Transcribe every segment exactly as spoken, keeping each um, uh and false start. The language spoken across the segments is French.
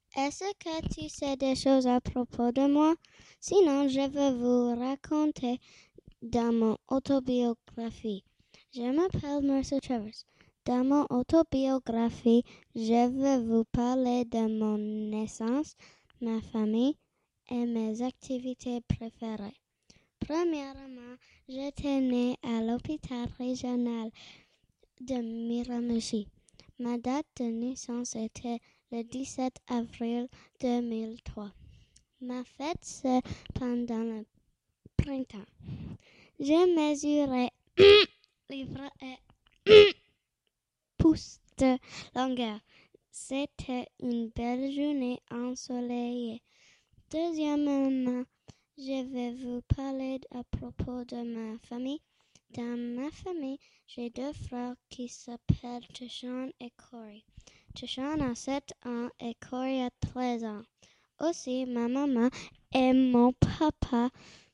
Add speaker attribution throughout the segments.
Speaker 1: Est-ce que tu sais des choses à propos de moi? Sinon, je vais vous raconter dans mon autobiographie. Je m'appelle Mercer Travers. Dans mon autobiographie, je vais vous parler de mon naissance, ma famille et mes activités préférées. Premièrement, j'étais née à l'hôpital régional de Miramichi. Ma date de naissance était le dix-sept avril deux mille trois. Ma fête, c'est pendant le printemps. Je mesurais livres et pouces de longueur. C'était une belle journée ensoleillée. Deuxièmement, je vais vous parler à propos de ma famille. Dans ma famille, j'ai deux frères qui s'appellent Tashawn et Corey. Tashawn a sept ans et Corey a treize ans. Aussi, ma maman et mon papa.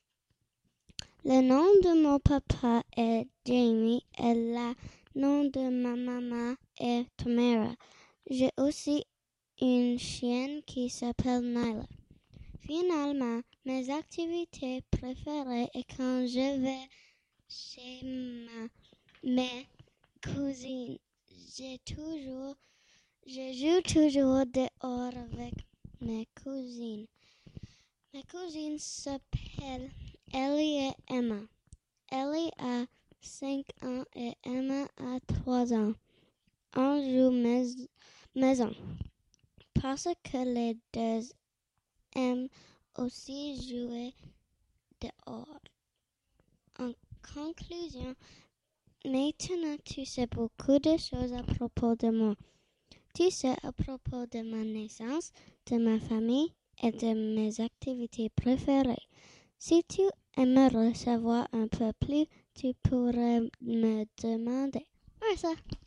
Speaker 1: Le nom de mon papa est Jamie et le nom de ma maman est Tamara. J'ai aussi une chienne qui s'appelle Nyla. Finalement, mes activités préférées est quand je vais chez ma, mes cousines. J'ai toujours, je joue toujours dehors avec mes cousines. Mes cousines s'appellent Ellie et Emma. Ellie a cinq ans et Emma a trois ans. On joue mais- maison parce que les deux aiment aussi jouer dehors. En conclusion, maintenant tu sais beaucoup de choses à propos de moi. Tu sais à propos de ma naissance, de ma famille et de mes activités préférées. Si tu aimerais savoir un peu plus, tu pourrais me demander. Voilà ça.